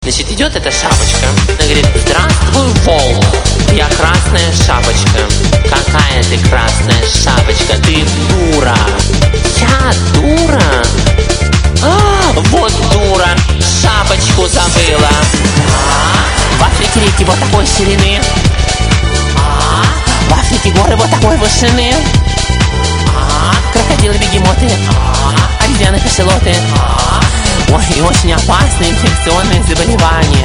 Значит, идет эта шапочка. Она говорит: здравствуй, волк, я красная шапочка. Какая ты красная шапочка? Ты дура. Я дура? Вот дура, шапочку забыла. В Африке реки вот такой ширины. В Африке горы вот такой высоты. Крокодилы, бегемоты, обезьяны, кашалоты. Ой, и очень опасные инфекционные заболевания.